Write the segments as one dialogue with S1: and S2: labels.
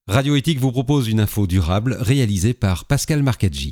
S1: Radio Éthique vous propose une info durable réalisée par Pascal Marcaggi.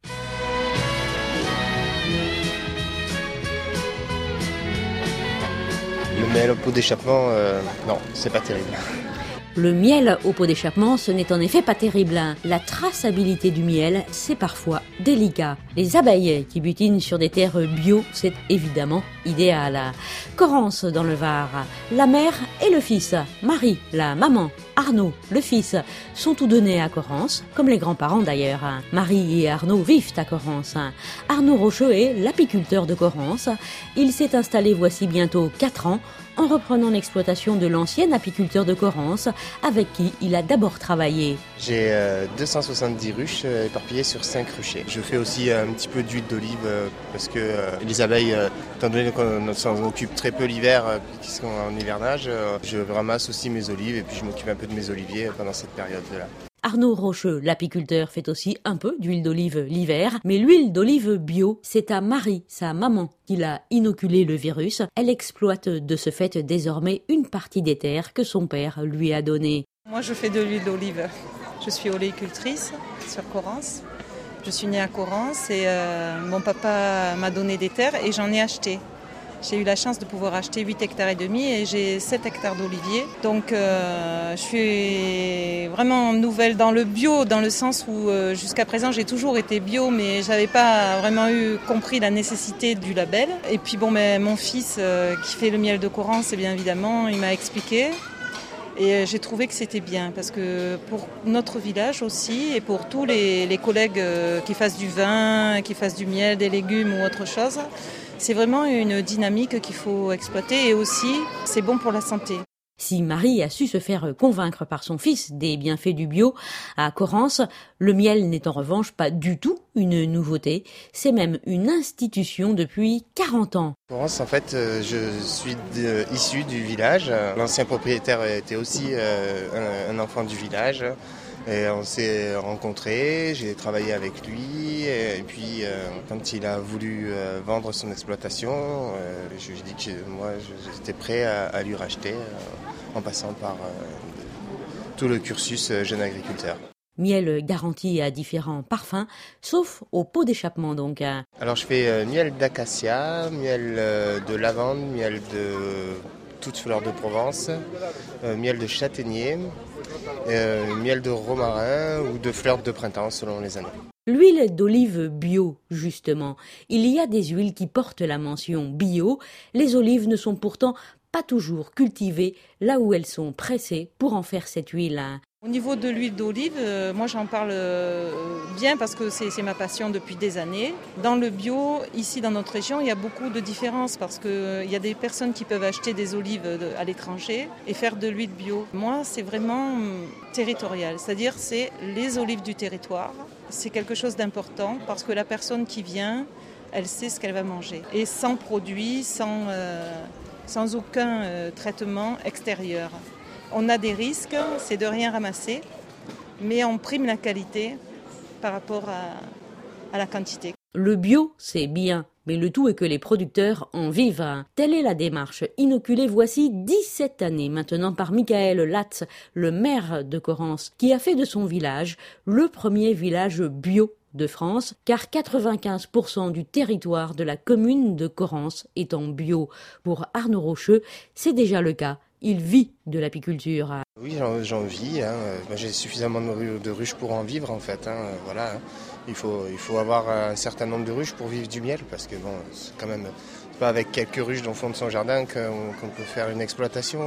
S2: Le miel au pot d'échappement, non, c'est pas terrible.
S3: Le miel au pot d'échappement, ce n'est en effet pas terrible. La traçabilité du miel, c'est parfois délicat. Les abeilles qui butinent sur des terres bio, c'est évidemment idéal. Corrence dans le Var, la mère et le fils, Marie, la maman, Arnaud, le fils, sont tous deux nés à Corrence, comme les grands-parents d'ailleurs. Marie et Arnaud vivent à Corrence. Arnaud Rocheux est l'apiculteur de Corrence. Il s'est installé voici bientôt 4 ans en reprenant l'exploitation de l'ancien apiculteur de Corrence avec qui il a d'abord travaillé.
S2: J'ai 270 ruches éparpillées sur 5 ruchers. Je fais aussi un petit peu d'huile d'olive parce que les abeilles, étant donné qu'on s'en occupe très peu l'hiver, qui sont en hivernage, je ramasse aussi mes olives et puis je m'occupe un peu de mes oliviers pendant cette période-là.
S3: Arnaud Rocheux, l'apiculteur, fait aussi un peu d'huile d'olive l'hiver, mais l'huile d'olive bio, c'est à Marie, sa maman, qui l'a inoculé le virus. Elle exploite de ce fait désormais une partie des terres que son père lui a données.
S4: Moi, je fais de l'huile d'olive. Je suis oléicultrice sur Corrence. Je suis née à Corrence et mon papa m'a donné des terres et j'en ai acheté. J'ai eu la chance de pouvoir acheter 8 hectares et demi et j'ai 7 hectares d'oliviers. Donc je suis vraiment nouvelle dans le bio, dans le sens où jusqu'à présent j'ai toujours été bio, mais j'avais pas vraiment compris la nécessité du label. Et puis mon fils qui fait le miel de Corrence, bien évidemment, il m'a expliqué. Et j'ai trouvé que c'était bien, parce que pour notre village aussi, et pour tous les collègues qui fassent du vin, qui fassent du miel, des légumes ou autre chose, c'est vraiment une dynamique qu'il faut exploiter et aussi c'est bon pour la santé.
S3: Si Marie a su se faire convaincre par son fils des bienfaits du bio à Corrence, le miel n'est en revanche pas du tout une nouveauté. C'est même une institution depuis 40 ans.
S2: Corrence, en fait, je suis issu du village. L'ancien propriétaire était aussi un enfant du village. Et on s'est rencontrés, j'ai travaillé avec lui et puis quand il a voulu vendre son exploitation, je lui ai dit que moi j'étais prêt à lui racheter en passant par tout le cursus jeune agriculteur.
S3: Miel garanti à différents parfums, sauf au pot d'échappement donc.
S2: Alors je fais miel d'acacia, miel de lavande, miel de toutes fleurs de Provence, miel de châtaignier, miel de romarin ou de fleurs de printemps selon les années.
S3: L'huile d'olive bio, justement. Il y a des huiles qui portent la mention bio. Les olives ne sont pourtant pas toujours cultivées là où elles sont pressées pour en faire cette huile.
S4: Au niveau de l'huile d'olive, moi j'en parle bien parce que c'est ma passion depuis des années. Dans le bio, ici dans notre région, il y a beaucoup de différences parce qu'il y a des personnes qui peuvent acheter des olives à l'étranger et faire de l'huile bio. Moi, c'est vraiment territorial, c'est-à-dire c'est les olives du territoire. C'est quelque chose d'important parce que la personne qui vient, elle sait ce qu'elle va manger. Et sans produits, sans aucun traitement extérieur. On a des risques, c'est de rien ramasser, mais on prime la qualité par rapport à la quantité.
S3: Le bio, c'est bien, mais le tout est que les producteurs en vivent. Telle est la démarche inoculée voici 17 années maintenant par Michael Latz, le maire de Corrence, qui a fait de son village le premier village bio de France, car 95% du territoire de la commune de Corrence est en bio. Pour Arnaud Rocheux, c'est déjà le cas. Il vit de l'apiculture.
S2: Oui, j'en vis. J'ai suffisamment de ruches pour en vivre en fait. Voilà. Il faut avoir un certain nombre de ruches pour vivre du miel parce que c'est quand même pas avec quelques ruches dans le fond de son jardin qu'on peut faire une exploitation.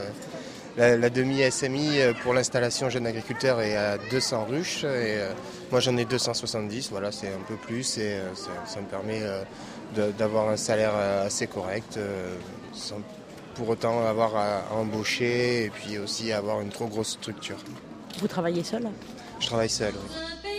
S2: La demi-SMI pour l'installation jeune agriculteur est à 200 ruches et moi j'en ai 270, voilà, c'est un peu plus et ça me permet d'avoir un salaire assez correct sans pour autant avoir à embaucher et puis aussi avoir une trop grosse structure.
S3: Vous travaillez seul ?
S2: Je travaille seul, oui.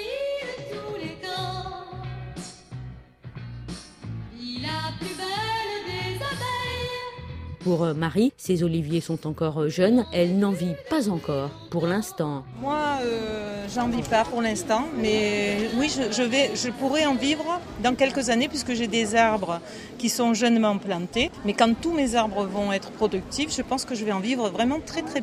S3: Pour Marie, ses oliviers sont encore jeunes, elle n'en vit pas encore pour l'instant.
S4: Moi, j'en vis pas pour l'instant, mais oui, je pourrais en vivre dans quelques années puisque j'ai des arbres qui sont jeunement plantés. Mais quand tous mes arbres vont être productifs, je pense que je vais en vivre vraiment très très bien.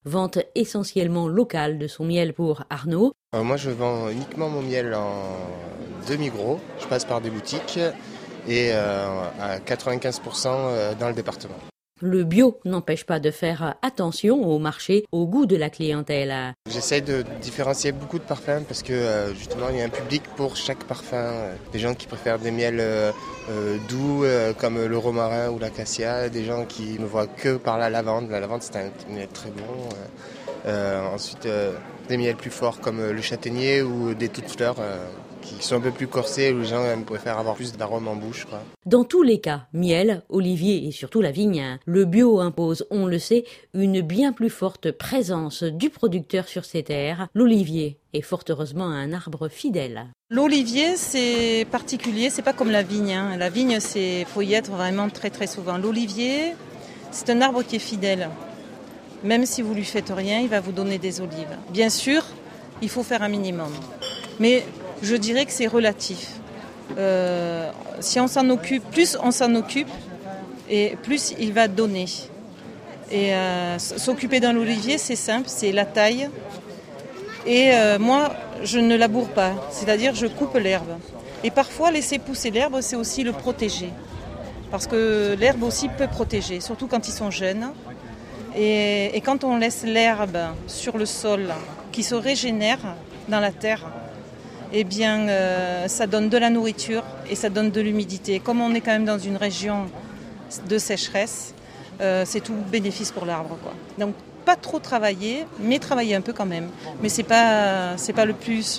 S3: Vente essentiellement locale de son miel pour Arnaud.
S2: Moi, je vends uniquement mon miel en demi-gros. Je passe par des boutiques et à 95% dans le département.
S3: Le bio n'empêche pas de faire attention au marché, au goût de la clientèle.
S2: J'essaye de différencier beaucoup de parfums parce que justement il y a un public pour chaque parfum. Des gens qui préfèrent des miels doux comme le romarin ou l'acacia, des gens qui ne voient que par la lavande. La lavande c'est un miel très bon. Ensuite des miels plus forts comme le châtaignier ou des toutes fleurs qui sont un peu plus corsés où les gens préfèrent avoir plus d'arômes en bouche, quoi.
S3: Dans tous les cas, miel, olivier et surtout la vigne, le bio impose, on le sait, une bien plus forte présence du producteur sur ses terres. L'olivier est fort heureusement un arbre fidèle.
S4: L'olivier, c'est particulier, c'est pas comme la vigne. La vigne, faut y être vraiment très très souvent. L'olivier, c'est un arbre qui est fidèle. Même si vous lui faites rien, il va vous donner des olives. Bien sûr, il faut faire un minimum. Mais je dirais que c'est relatif. Si on s'en occupe, plus on s'en occupe, et plus il va donner. Et s'occuper d'un olivier, c'est simple, c'est la taille. Et moi, je ne laboure pas, c'est-à-dire je coupe l'herbe. Et parfois, laisser pousser l'herbe, c'est aussi le protéger. Parce que l'herbe aussi peut protéger, surtout quand ils sont jeunes. Et quand on laisse l'herbe sur le sol, qui se régénère dans la terre, eh bien, ça donne de la nourriture et ça donne de l'humidité. Comme on est quand même dans une région de sécheresse, c'est tout bénéfice pour l'arbre, quoi. Donc, pas trop travailler, mais travailler un peu quand même. Mais c'est pas le plus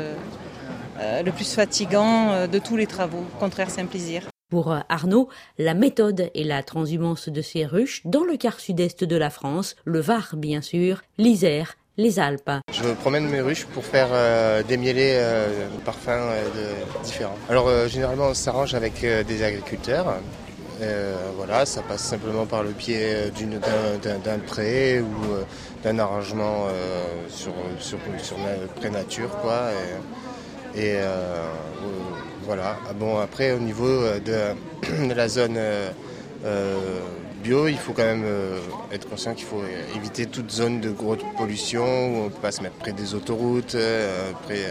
S4: fatigant de tous les travaux. Au contraire, c'est un plaisir.
S3: Pour Arnaud, la méthode et la transhumance de ces ruches dans le quart sud-est de la France, le Var bien sûr, l'Isère, les Alpes.
S2: Je promène mes ruches pour faire démieler parfums différents. Alors généralement on s'arrange avec des agriculteurs. Voilà, ça passe simplement par le biais d'un prêt ou d'un arrangement sur prêt nature, quoi. Voilà. Bon, après au niveau de la zone bio, il faut quand même être conscient qu'il faut éviter toute zone de grosse pollution où on ne peut pas se mettre près des autoroutes, près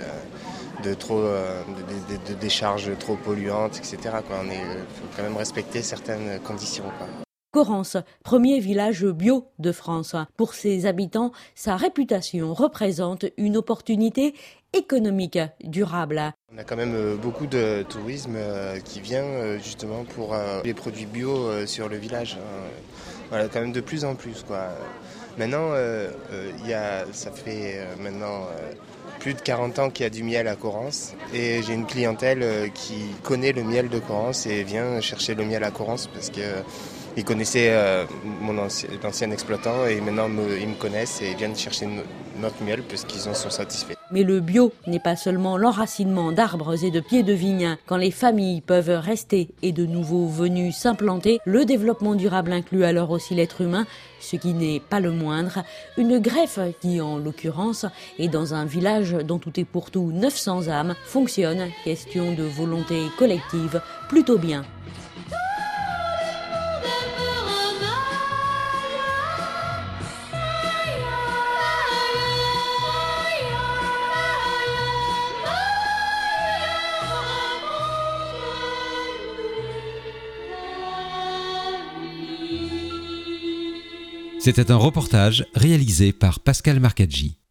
S2: de décharges trop polluantes, etc., quoi. Il faut quand même respecter certaines conditions, quoi.
S3: Corrence, premier village bio de France. Pour ses habitants, sa réputation représente une opportunité économique durable.
S2: On a quand même beaucoup de tourisme qui vient justement pour les produits bio sur le village. Voilà, quand même de plus en plus, quoi. Maintenant, ça fait maintenant plus de 40 ans qu'il y a du miel à Corrence et j'ai une clientèle qui connaît le miel de Corrence et vient chercher le miel à Corrence parce que ils connaissaient l'ancien exploitant et maintenant ils me connaissent et viennent chercher notre miel parce qu'ils en sont satisfaits.
S3: Mais le bio n'est pas seulement l'enracinement d'arbres et de pieds de vigne. Quand les familles peuvent rester et de nouveaux venus s'implanter, le développement durable inclut alors aussi l'être humain, ce qui n'est pas le moindre. Une greffe qui, en l'occurrence, est dans un village dont tout est pour tout 900 âmes, fonctionne, question de volonté collective, plutôt bien.
S1: C'était un reportage réalisé par Pascal Marcaggi.